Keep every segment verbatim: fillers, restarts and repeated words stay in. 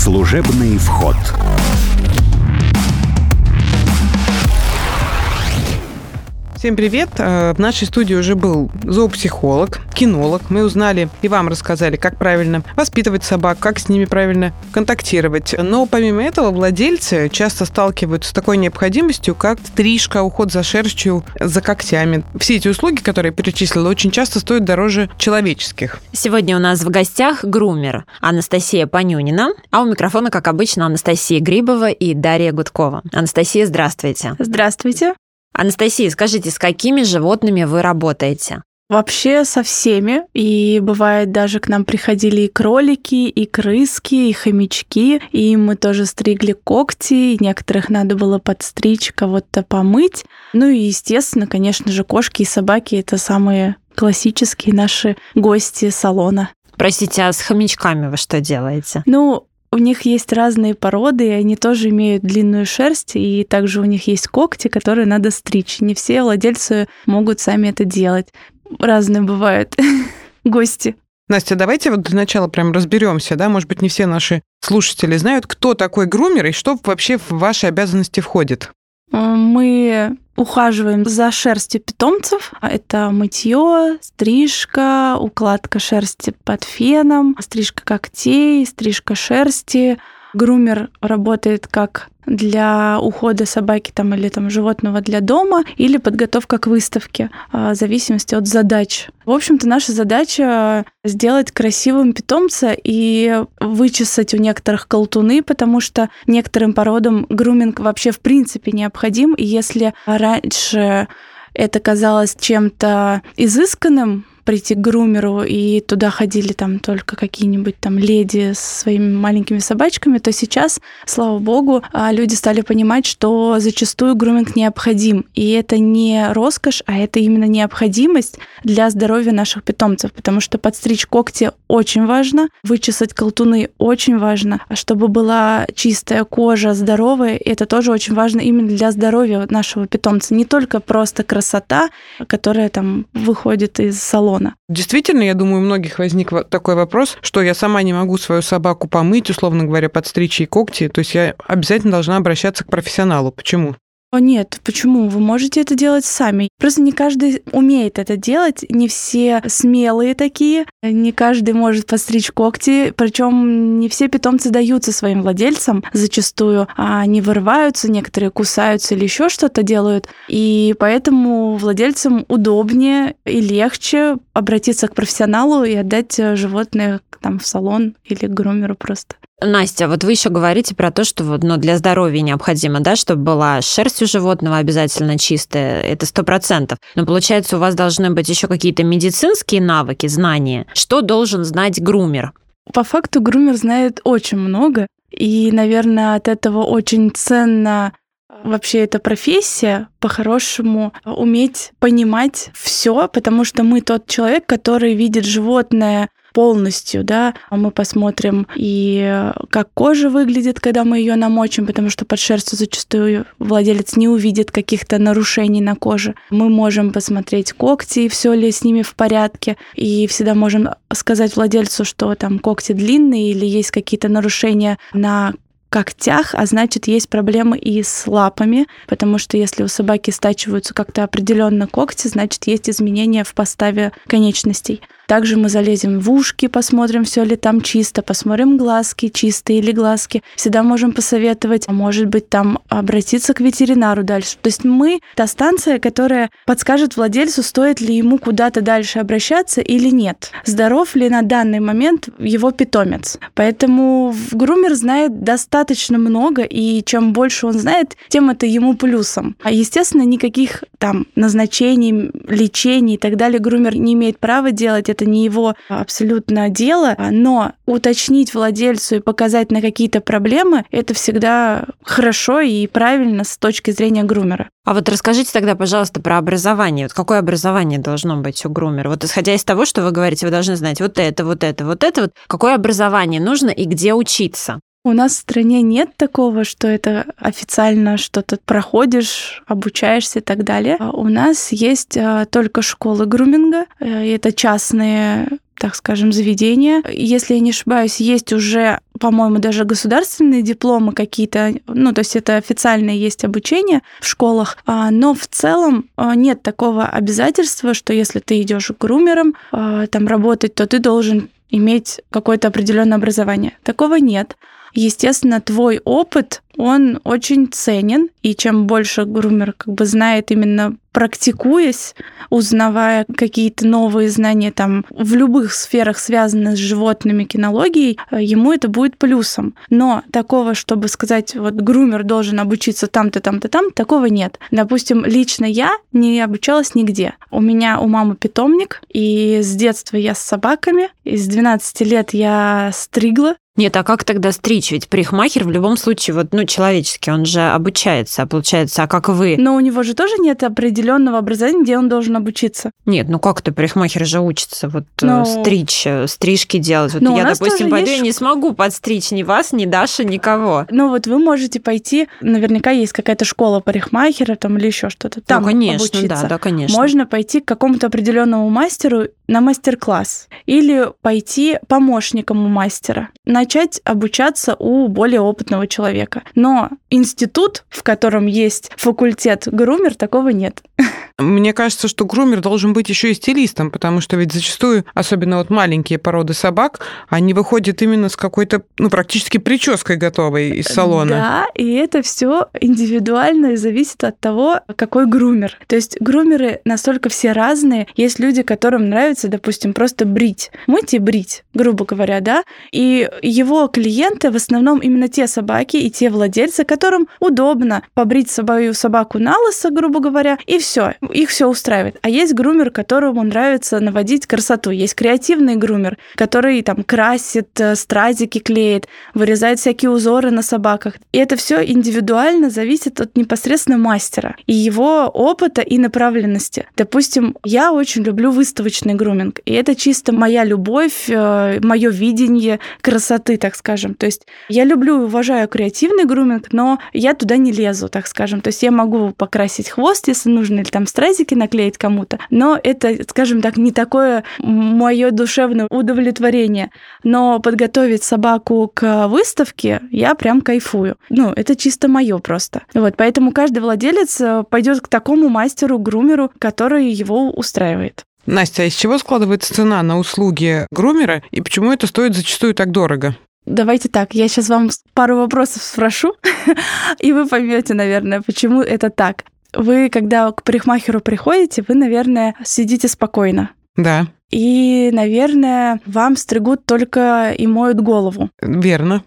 Служебный вход. Всем привет! В нашей студии уже был зоопсихолог, кинолог. Мы узнали и вам рассказали, как правильно воспитывать собак, как с ними правильно контактировать. Но помимо этого владельцы часто сталкиваются с такой необходимостью, как стрижка, уход за шерстью, за когтями. Все эти услуги, которые я перечислила, очень часто стоят дороже человеческих. Сегодня у нас в гостях грумер Анастасия Панюнина, а у микрофона, как обычно, Анастасия Грибова и Дарья Гудкова. Анастасия, здравствуйте. Здравствуйте. Анастасия, скажите, с какими животными вы работаете? Вообще со всеми. И бывает, даже к нам приходили и кролики, и крыски, и хомячки. И мы тоже стригли когти, и некоторых надо было подстричь, кого-то помыть. Ну и, естественно, конечно же, кошки и собаки — это самые классические наши гости салона. Простите, а с хомячками вы что делаете? Ну, у них есть разные породы, и они тоже имеют длинную шерсть, и также у них есть когти, которые надо стричь. Не все владельцы могут сами это делать. Разные бывают гости. Настя, давайте вот для начала прям разберемся, да, может быть, не все наши слушатели знают, кто такой грумер и что вообще в ваши обязанности входит. Мы ухаживаем за шерстью питомцев. Это мытье, стрижка, укладка шерсти под феном, стрижка когтей, стрижка шерсти. Грумер работает как для ухода собаки там, или там, животного для дома, или подготовка к выставке, в зависимости от задач. В общем-то, наша задача сделать красивым питомца и вычесать у некоторых колтуны, потому что некоторым породам груминг вообще в принципе необходим. И если раньше это казалось чем-то изысканным, прийти к грумеру, и туда ходили там только какие-нибудь там леди с своими маленькими собачками, то сейчас, слава богу, люди стали понимать, что зачастую груминг необходим. И это не роскошь, а это именно необходимость для здоровья наших питомцев, потому что подстричь когти очень важно, вычесать колтуны очень важно, а чтобы была чистая кожа, здоровая, это тоже очень важно именно для здоровья нашего питомца. Не только просто красота, которая там выходит из салона. Действительно, я думаю, у многих возник такой вопрос, что я сама не могу свою собаку помыть, условно говоря, подстричь ей когти, то есть я обязательно должна обращаться к профессионалу. Почему? О, нет, почему? Вы можете это делать сами. Просто не каждый умеет это делать, не все смелые такие, не каждый может подстричь когти, причем не все питомцы даются своим владельцам зачастую, а они вырываются, некоторые кусаются или еще что-то делают, и поэтому владельцам удобнее и легче обратиться к профессионалу и отдать животное там в салон или к грумеру просто. Настя, вот вы еще говорите про то, что вот, ну, для здоровья необходимо, да, чтобы была шерсть у животного обязательно чистая, это сто процентов. Но получается, у вас должны быть еще какие-то медицинские навыки, знания. Что должен знать грумер? По факту грумер знает очень много, и, наверное, от этого очень ценно вообще эта профессия, по-хорошему уметь понимать все, потому что мы тот человек, который видит животное полностью, да, мы посмотрим и как кожа выглядит, когда мы ее намочим, потому что под шерстью зачастую владелец не увидит каких-то нарушений на коже. Мы можем посмотреть когти, все ли с ними в порядке, и всегда можем сказать владельцу, что там когти длинные или есть какие-то нарушения на когтях, а значит, есть проблемы и с лапами, потому что если у собаки стачиваются как-то определенно когти, значит, есть изменения в поставе конечностей. Также мы залезем в ушки, посмотрим, все ли там чисто, посмотрим глазки, чистые или глазки. Всегда можем посоветовать, а может быть, там обратиться к ветеринару дальше. То есть мы та станция, которая подскажет владельцу, стоит ли ему куда-то дальше обращаться или нет. Здоров ли на данный момент его питомец. Поэтому грумер знает достаточно много, и чем больше он знает, тем это ему плюсом. А, естественно, никаких там назначений, лечений и так далее грумер не имеет права делать. Это не его абсолютно дело, но уточнить владельцу и показать на какие-то проблемы — это всегда хорошо и правильно с точки зрения грумера. А вот расскажите тогда, пожалуйста, про образование. Вот какое образование должно быть у грумера? Вот исходя из того, что вы говорите, вы должны знать вот это, вот это, вот это. Вот какое образование нужно и где учиться? У нас в стране нет такого, что это официально что-то проходишь, обучаешься и так далее. У нас есть только школы груминга, и это частные, так скажем, заведения. Если я не ошибаюсь, есть уже, по-моему, даже государственные дипломы какие-то, ну, то есть это официальное есть обучение в школах, но в целом нет такого обязательства, что если ты идешь грумером там работать, то ты должен иметь какое-то определенное образование. Такого нет. Естественно, твой опыт, он очень ценен, и чем больше грумер как бы знает, именно практикуясь, узнавая какие-то новые знания там в любых сферах, связанных с животными, кинологией, ему это будет плюсом. Но такого, чтобы сказать, вот грумер должен обучиться там-то, там-то, там, такого нет. Допустим, лично я не обучалась нигде. У меня у мамы питомник, и с детства я с собаками, и с двенадцати лет я стригла. Нет, а как тогда стричь? Ведь парикмахер в любом случае, вот, ну, человеческий, он же обучается, а получается, а как вы? Но у него же тоже нет определенного образования, где он должен обучиться. Нет, ну как-то парикмахер же учится вот Но... стричь, стрижки делать. Вот Но я, допустим, пойду, есть... я не смогу подстричь ни вас, ни Дашу, никого. Ну вот вы можете пойти, наверняка есть какая-то школа парикмахера там или еще что-то. Там ну, конечно, обучиться. Да, да, конечно. Можно пойти к какому-то определенному мастеру на мастер-класс или пойти помощником у мастера, начать обучаться у более опытного человека. Но институт, в котором есть факультет грумер, такого нет. Мне кажется, что грумер должен быть еще и стилистом, потому что ведь зачастую, особенно вот маленькие породы собак, они выходят именно с какой-то, ну, практически прической готовой из салона. Да, и это все индивидуально и зависит от того, какой грумер. То есть грумеры настолько все разные. Есть люди, которым нравится, допустим, просто брить. Мыть и брить, грубо говоря, да. И его клиенты в основном именно те собаки и те владельцы, которым удобно побрить свою собаку на лысо, грубо говоря, и все. Их все устраивает. А есть грумер, которому нравится наводить красоту. Есть креативный грумер, который там красит, стразики клеит, вырезает всякие узоры на собаках. И это все индивидуально зависит от непосредственно мастера и его опыта и направленности. Допустим, я очень люблю выставочный груминг, и это чисто моя любовь, мое видение красоты, так скажем. То есть я люблю и уважаю креативный груминг, но я туда не лезу, так скажем. То есть я могу покрасить хвост, если нужно, или там стразики наклеить кому-то, но это, скажем так, не такое мое душевное удовлетворение. Но подготовить собаку к выставке я прям кайфую. Ну, это чисто мое просто. Вот, поэтому каждый владелец пойдет к такому мастеру, грумеру, который его устраивает. Настя, а из чего складывается цена на услуги грумера и почему это стоит зачастую так дорого? Давайте так, я сейчас вам пару вопросов спрошу, и вы поймете, наверное, почему это так. Вы, когда к парикмахеру приходите, вы, наверное, сидите спокойно. Да. И, наверное, вам стригут только и моют голову. Верно.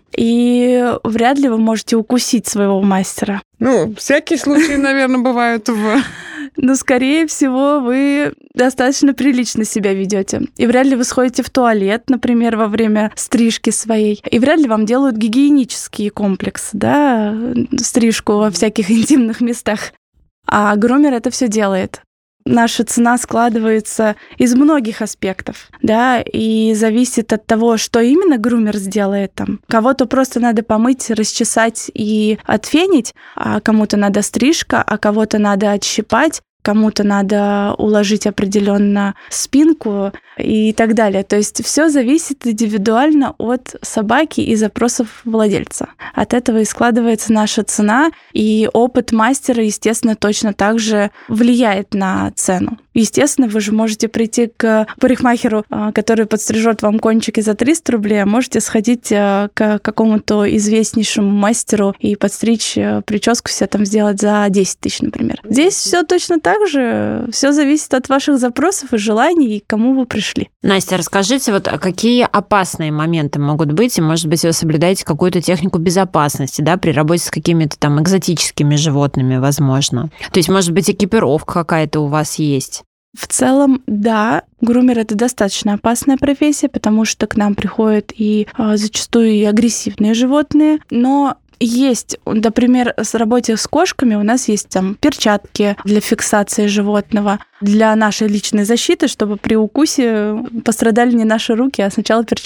И вряд ли вы можете укусить своего мастера. Ну, всякие случаи, наверное, бывают в... Но, скорее всего, вы достаточно прилично себя ведете. И вряд ли вы сходите в туалет, например, во время стрижки своей. И вряд ли вам делают гигиенический комплекс, да, стрижку во всяких интимных местах. А грумер это все делает. Наша цена складывается из многих аспектов, да, и зависит от того, что именно грумер сделает там. Кого-то просто надо помыть, расчесать и отфенить, а кому-то надо стрижка, а кого-то надо отщипать, кому-то надо уложить определенно спинку и так далее. То есть все зависит индивидуально от собаки и запросов владельца. От этого и складывается наша цена, и опыт мастера, естественно, точно так же влияет на цену. Естественно, вы же можете прийти к парикмахеру, который подстрижет вам кончики за триста рублей, а можете сходить к какому-то известнейшему мастеру и подстричь прическу себе там сделать за десять тысяч, например. Здесь все точно так же. Все зависит от ваших запросов и желаний, и к кому вы пришли. Настя, расскажите, вот какие опасные моменты могут быть, и, может быть, вы соблюдаете какую-то технику безопасности, да, при работе с какими-то там экзотическими животными, возможно. То есть, может быть, экипировка какая-то у вас есть? В целом, да, грумер — это достаточно опасная профессия, потому что к нам приходят и а, зачастую и агрессивные животные, но есть, например, с работе с кошками у нас есть там перчатки для фиксации животного, для нашей личной защиты, чтобы при укусе пострадали не наши руки, а сначала перчатки.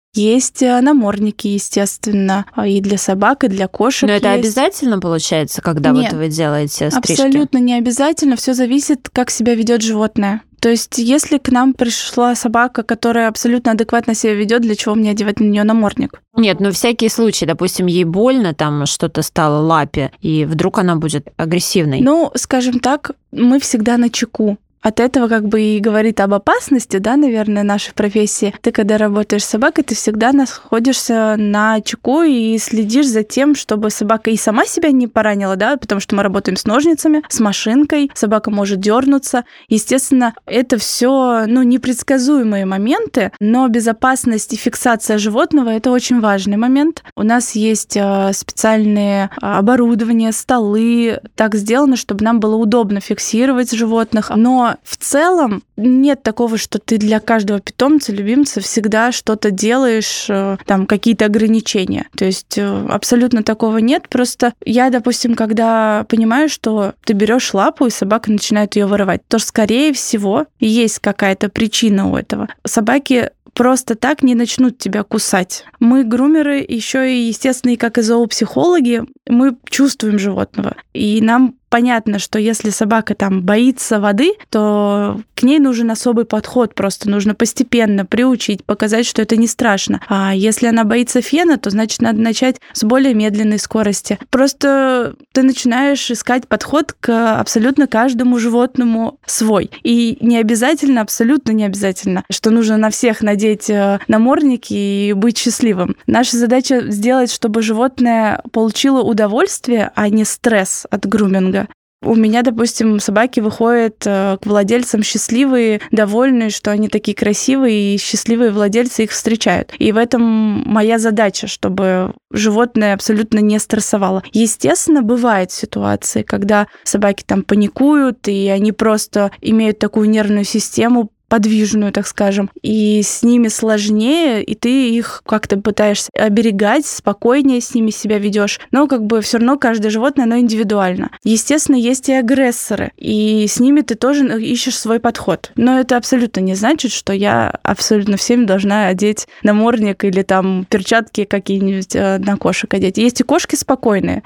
Есть намордники, естественно, и для собак, и для кошек. Но это есть. Обязательно получается, когда Нет, вот вы делаете стрижки? Абсолютно не обязательно. Все зависит, как себя ведет животное. То есть, если к нам пришла собака, которая абсолютно адекватно себя ведет, для чего мне одевать на нее намордник? Нет, ну всякие случаи, допустим, ей больно, там что-то стало лапе, и вдруг она будет агрессивной. Ну, скажем так, мы всегда начеку. От этого как бы и говорит об опасности, да, наверное, нашей профессии. Ты, когда работаешь с собакой, ты всегда находишься на чеку и следишь за тем, чтобы собака и сама себя не поранила, да, потому что мы работаем с ножницами, с машинкой, собака может дернуться. Естественно, это все, ну, непредсказуемые моменты, но безопасность и фиксация животного – это очень важный момент. У нас есть специальные оборудования, столы, так сделано, чтобы нам было удобно фиксировать животных, но в целом нет такого, что ты для каждого питомца, любимца всегда что-то делаешь, там какие-то ограничения. То есть абсолютно такого нет. Просто я, допустим, когда понимаю, что ты берешь лапу, и собака начинает ее вырывать, то, скорее всего, есть какая-то причина у этого. Собаки просто так не начнут тебя кусать. Мы, грумеры, еще и, естественно, и как и зоопсихологи, мы чувствуем животного. И нам понятно, что если собака там боится воды, то к ней нужен особый подход, просто нужно постепенно приучить, показать, что это не страшно. А если она боится фена, то значит надо начать с более медленной скорости. Просто ты начинаешь искать подход к абсолютно каждому животному свой. И не обязательно, абсолютно не обязательно, что нужно на всех надеть намордники и быть счастливым. Наша задача сделать, чтобы животное получило удовольствие, а не стресс от груминга. У меня, допустим, собаки выходят к владельцам счастливые, довольные, что они такие красивые, и счастливые владельцы их встречают. И в этом моя задача, чтобы животное абсолютно не стрессовало. Естественно, бывают ситуации, когда собаки там паникуют, и они просто имеют такую нервную систему, подвижную, так скажем, и с ними сложнее, и ты их как-то пытаешься оберегать, спокойнее с ними себя ведешь. Но как бы все равно каждое животное, оно индивидуально. Естественно, есть и агрессоры, и с ними ты тоже ищешь свой подход. Но это абсолютно не значит, что я абсолютно всем должна одеть намордник или там перчатки какие-нибудь на кошек одеть. Есть и кошки спокойные,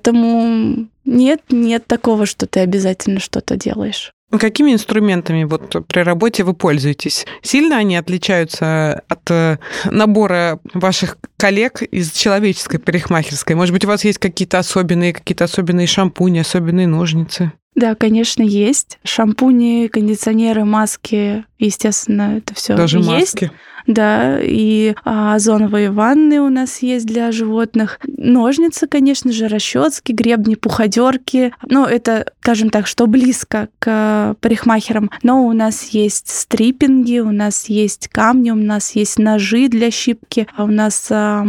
поэтому нет, нет такого, что ты обязательно что-то делаешь. Какими инструментами вот при работе вы пользуетесь? Сильно они отличаются от набора ваших коллег из человеческой парикмахерской? Может быть, у вас есть какие-то особенные, какие-то особенные шампуни, особенные ножницы? Да, конечно, есть. Шампуни, кондиционеры, маски, естественно, это все есть. Даже маски? Да, и озоновые ванны у нас есть для животных. Ножницы, конечно же, расчески, гребни, пуходерки. Ну, это, скажем так, что близко к парикмахерам. Но у нас есть стриппинги, у нас есть камни, у нас есть ножи для щипки, а у нас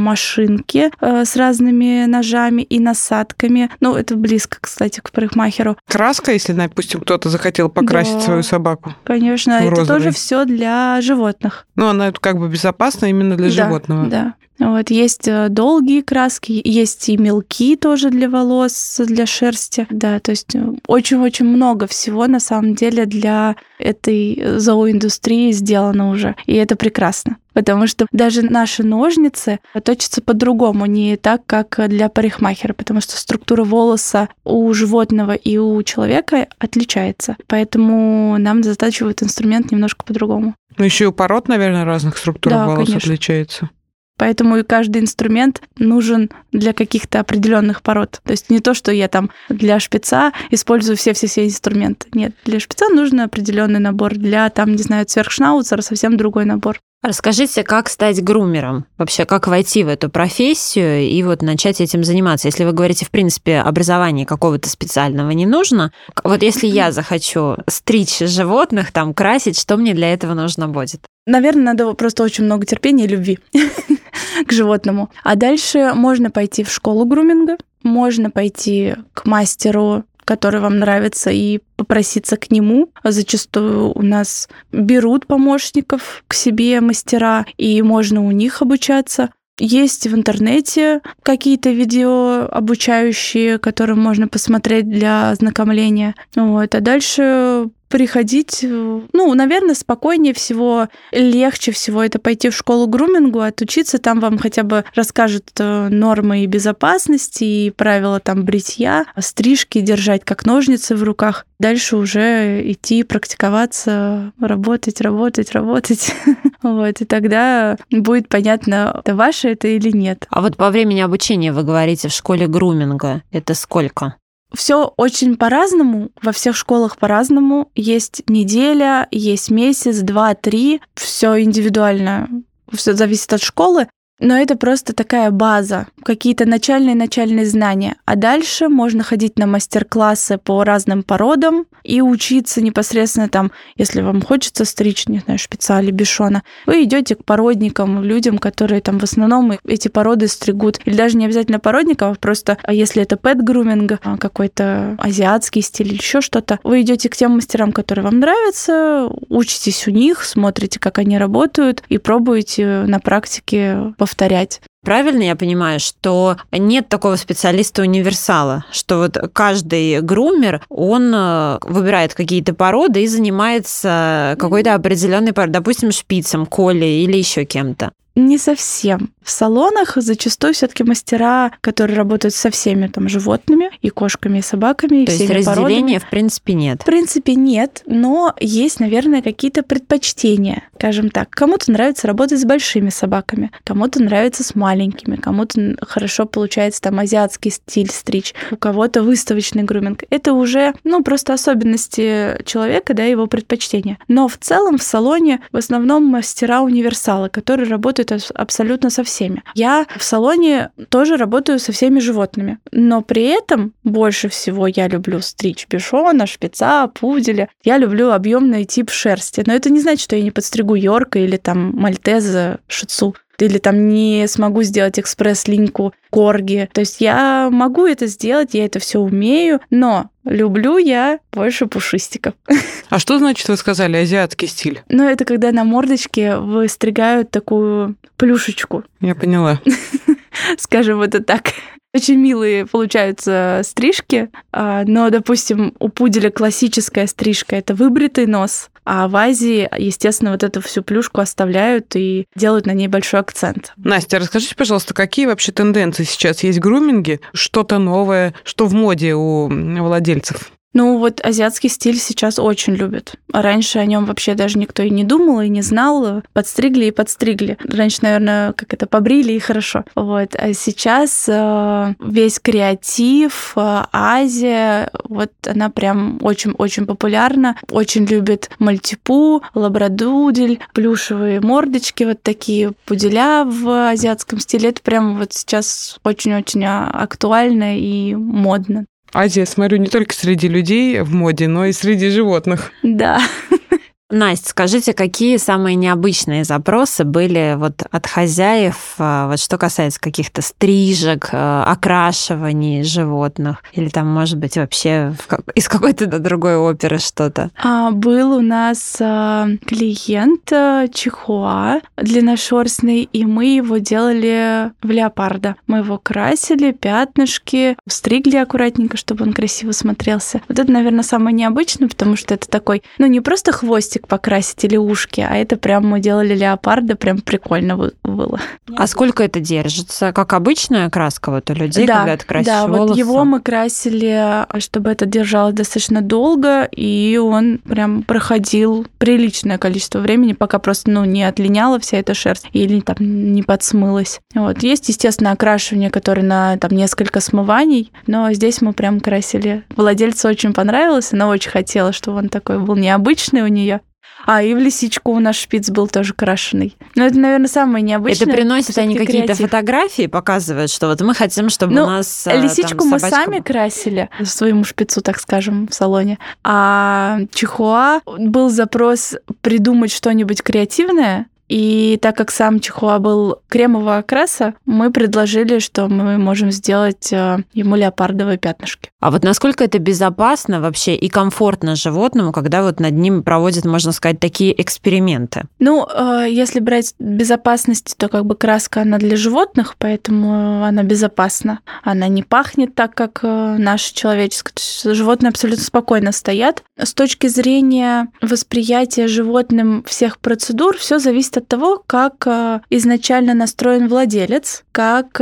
машинки с разными ножами и насадками. Ну, это близко, кстати, к парикмахеру. Краска, если, допустим, кто-то захотел покрасить да, свою собаку? Конечно, это тоже все для животных. Ну, она как бы безопасна именно для да, животного. Да. Вот, есть долгие краски, есть и мелкие тоже для волос, для шерсти. Да, то есть очень-очень много всего на самом деле для этой зооиндустрии сделано уже. И это прекрасно. Потому что даже наши ножницы точатся по-другому, не так, как для парикмахера, потому что структура волоса у животного и у человека отличается. Поэтому нам затачивают инструмент немножко по-другому. Ну, еще и у пород, наверное, разных структур да, волос конечно. отличается. Поэтому и каждый инструмент нужен для каких-то определенных пород. То есть не то, что я там для шпица использую все-все-все инструменты. Нет, для шпица нужен определенный набор. Для, там, не знаю, цверхшнауцера совсем другой набор. Расскажите, как стать грумером? Вообще, как войти в эту профессию и вот начать этим заниматься? Если вы говорите, в принципе, образования какого-то специального не нужно, вот если я захочу стричь животных, там, красить, что мне для этого нужно будет? Наверное, надо просто очень много терпения и любви к животному. А дальше можно пойти в школу груминга, можно пойти к мастеру, который вам нравится, и попроситься к нему. Зачастую у нас берут помощников к себе мастера, и можно у них обучаться. Есть в интернете какие-то видео обучающие, которые можно посмотреть для ознакомления. Вот. А дальше приходить, ну, наверное, спокойнее всего, легче всего это пойти в школу грумингу, отучиться, там вам хотя бы расскажут нормы и безопасности, и правила там бритья, стрижки держать как ножницы в руках. Дальше уже идти практиковаться, работать, работать, работать. Вот, и тогда будет понятно, это ваше это или нет. А вот по времени обучения вы говорите в школе груминга, это сколько? Все очень по-разному, во всех школах по-разному. Есть неделя, есть месяц, два, три. Все индивидуально, все зависит от школы. Но это просто такая база, какие-то начальные-начальные знания. А дальше можно ходить на мастер-классы по разным породам и учиться непосредственно там, если вам хочется стричь, не знаю, шпица или бишона, вы идете к породникам, людям, которые там в основном эти породы стригут. Или даже не обязательно породников, а просто если это пэт-груминг, какой-то азиатский стиль или еще что-то, вы идете к тем мастерам, которые вам нравятся, учитесь у них, смотрите, как они работают и пробуете на практике повторять. Правильно я понимаю, что нет такого специалиста-универсала, что вот каждый грумер, он выбирает какие-то породы и занимается какой-то определенной породой, допустим, шпицем, колей или еще кем-то? Не совсем. В салонах зачастую все-таки мастера, которые работают со всеми там животными, и кошками, и собаками, и То всеми есть разделения породами. в принципе нет? В принципе нет, но есть, наверное, какие-то предпочтения, скажем так. Кому-то нравится работать с большими собаками, кому-то нравится с маленькими, кому-то хорошо получается там азиатский стиль стричь, у кого-то выставочный груминг. Это уже, ну, просто особенности человека, да, его предпочтения. Но в целом в салоне в основном мастера-универсалы, которые работают абсолютно со всеми. Я в салоне тоже работаю со всеми животными, но при этом больше всего я люблю стричь бишона, шпица, пуделя. Я люблю объемный тип шерсти, но это не значит, что я не подстригу йорка или там мальтеза, шицу. Или там не смогу сделать экспресс-линьку корги. То есть я могу это сделать, я это все умею, но люблю я больше пушистиков. А что значит, вы сказали, азиатский стиль? Ну, это когда на мордочке выстригают такую плюшечку. Я поняла. Скажем это так. Очень милые получаются стрижки, но, допустим, у пуделя классическая стрижка – это выбритый нос, а в Азии, естественно, вот эту всю плюшку оставляют и делают на ней большой акцент. Настя, расскажите, пожалуйста, какие вообще тенденции сейчас есть в груминге? Что-то новое, что в моде у владельцев? Ну вот азиатский стиль сейчас очень любят. А раньше о нем вообще даже никто и не думал, и не знал. Подстригли и подстригли. Раньше, наверное, как это, побрили и хорошо. Вот. А сейчас э, весь креатив, э, Азия, вот она прям очень-очень популярна. Очень любит мальтипу, лабрадудель, плюшевые мордочки, вот такие пуделя в азиатском стиле. Это прям вот сейчас очень-очень актуально и модно. Азия, смотрю, не только среди людей в моде, но и среди животных. Да. Настя, скажите, какие самые необычные запросы были вот от хозяев, вот что касается каких-то стрижек, окрашиваний животных, или там, может быть, вообще из какой-то другой оперы что-то? А, был у нас а, клиент а, чихуа длинношерстный, и мы его делали в леопарда. Мы его красили, пятнышки, стригли аккуратненько, чтобы он красиво смотрелся. Вот это, наверное, самое необычное, потому что это такой, ну, не просто хвостик покрасить или ушки, а это прям мы делали леопарда, прям прикольно было. А сколько это держится? Как обычная краска вот у людей, да, когда ты красишь да, волосы? Да, вот его мы красили, чтобы это держалось достаточно долго, и он прям проходил приличное количество времени, пока просто, ну, не отлиняла вся эта шерсть или там не подсмылась. Вот. Есть, естественно, окрашивание, которое на там несколько смываний, но здесь мы прям красили. Владельцу очень понравилось, она очень хотела, чтобы он такой был необычный у нее. А, и в лисичку у нас шпиц был тоже крашеный. Но это, наверное, самое необычное. Это приносят они какие-то креатив. Фотографии, показывают, что вот мы хотим, чтобы ну, у нас лисичку там, мы собачка... сами красили, своему шпицу, так скажем, в салоне. А чихуа был запрос придумать что-нибудь креативное, И так как сам чихуа был кремового окраса, мы предложили, что мы можем сделать ему леопардовые пятнышки. А вот насколько это безопасно вообще и комфортно животному, когда вот над ним проводят, можно сказать, такие эксперименты? Ну, если брать безопасность, то как бы краска, она для животных, поэтому она безопасна. Она не пахнет так, как наша человеческая. То есть животные абсолютно спокойно стоят. С точки зрения восприятия животным всех процедур, все зависит от того, как изначально настроен владелец, как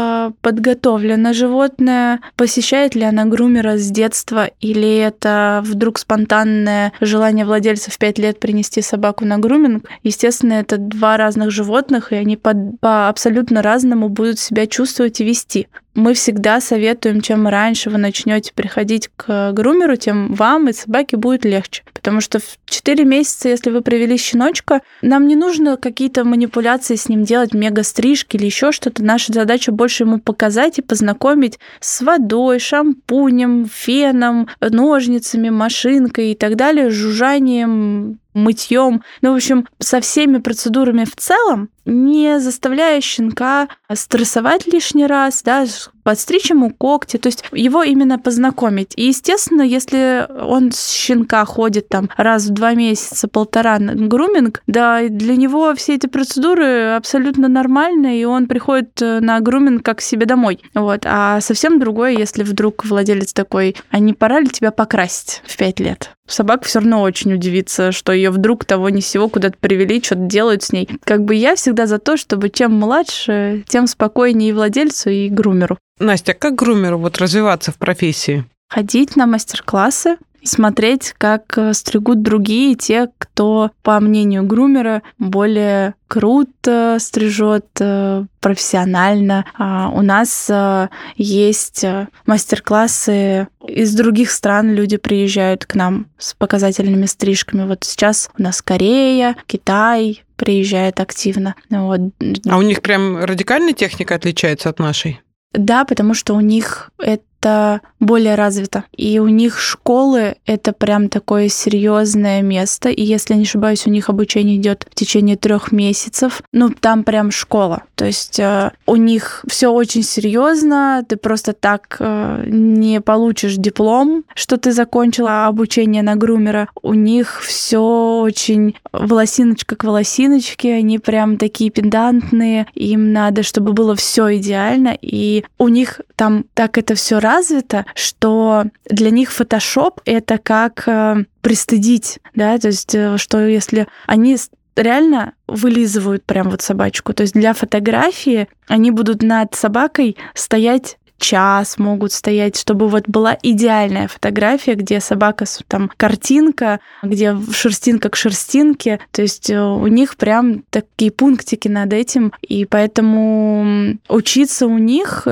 подготовлено животное, посещает ли она грумера с детства, или это вдруг спонтанное желание владельца в пять лет принести собаку на груминг. Естественно, это два разных животных, и они по, по абсолютно разному будут себя чувствовать и вести. Мы всегда советуем, чем раньше вы начнете приходить к грумеру, тем вам и собаке будет легче. Потому что в четыре месяца, если вы привели щеночка, нам не нужно какие-то манипуляции с ним делать, мега-стрижки или еще что-то. Наша задача больше ему показать и познакомить с водой, шампунем, феном, ножницами, машинкой и так далее, жужжанием, мытьем, ну, в общем, со всеми процедурами в целом, не заставляя щенка стрессовать лишний раз, да, подстричь ему когти, то есть его именно познакомить. И, естественно, если он с щенка ходит там раз в два месяца, полтора на груминг, да, для него все эти процедуры абсолютно нормальные, и он приходит на груминг как к себе домой. Вот. А совсем другое, если вдруг владелец такой, а не пора ли тебя покрасить в пять лет? Собака все равно очень удивится, что ее вдруг того ни сего куда-то привели, что-то делают с ней. Как бы я всегда за то, чтобы чем младше, тем спокойнее и владельцу, и грумеру. Настя, как грумеру вот развиваться в профессии? Ходить на мастер-классы, смотреть, как стригут другие, те, кто, по мнению грумера, более круто стрижет, профессионально. У нас есть мастер-классы из других стран, люди приезжают к нам с показательными стрижками. Вот сейчас у нас Корея, Китай приезжает активно. Вот. А у них прям радикальная техника отличается от нашей? Да, потому что у них это более развито. И у них школы — это прям такое серьезное место. И если не ошибаюсь, у них обучение идет в течение трех месяцев. Ну, там прям школа. То есть э, у них все очень серьезно. Ты просто так э, не получишь диплом, что ты закончила обучение на грумера. У них все очень волосиночка к волосиночке. Они прям такие педантные. Им надо, чтобы было все идеально. И у них там так это все развито, что для них фотошоп — это как э, пристыдить, да, то есть э, что если они реально вылизывают прям вот собачку, то есть для фотографии они будут над собакой стоять час, могут стоять, чтобы вот была идеальная фотография, где собака, там, картинка, где шерстинка к шерстинке, то есть у них прям такие пунктики над этим, и поэтому учиться у них,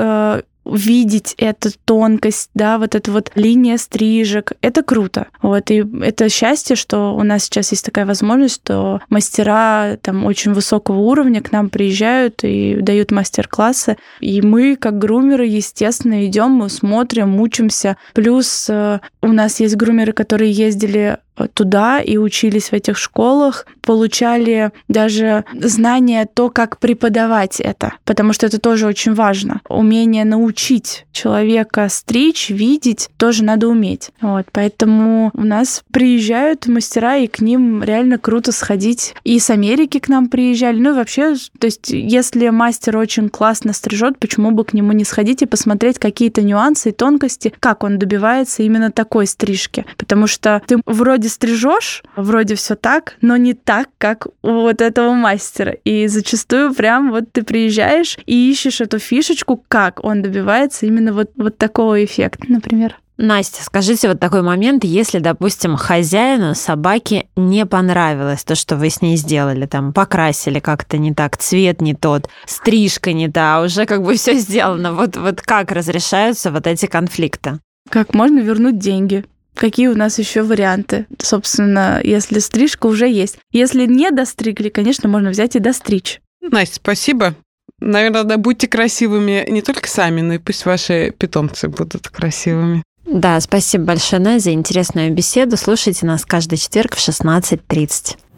видеть эту тонкость, да, вот эта вот линия стрижек, это круто. Вот, и это счастье, что у нас сейчас есть такая возможность, что мастера там очень высокого уровня к нам приезжают и дают мастер-классы, и мы, как грумеры, естественно, идем, мы смотрим, учимся. Плюс у нас есть грумеры, которые ездили туда и учились в этих школах, получали даже знания то, как преподавать это, потому что это тоже очень важно. Умение научить человека стричь, видеть, тоже надо уметь. Вот, поэтому у нас приезжают мастера, и к ним реально круто сходить. И с Америки к нам приезжали. Ну и вообще, то есть если мастер очень классно стрижет, почему бы к нему не сходить и посмотреть какие-то нюансы и тонкости, как он добивается именно такой стрижки. Потому что ты вроде стрижешь, вроде все так, но не так, как у вот этого мастера. И зачастую прям вот ты приезжаешь и ищешь эту фишечку, как он добивается именно вот, вот такого эффекта, например. Настя, скажите вот такой момент, если, допустим, хозяину собаки не понравилось то, что вы с ней сделали, там, покрасили как-то не так, цвет не тот, стрижка не та, уже как бы все сделано. Вот, вот как разрешаются вот эти конфликты? Как можно вернуть деньги? Какие у нас еще варианты? Собственно, если стрижка уже есть. Если не достригли, конечно, можно взять и достричь. Настя, спасибо. Наверное, да, будьте красивыми не только сами, но и пусть ваши питомцы будут красивыми. Да, спасибо большое, Настя, за интересную беседу. Слушайте нас каждый четверг в шестнадцать тридцать.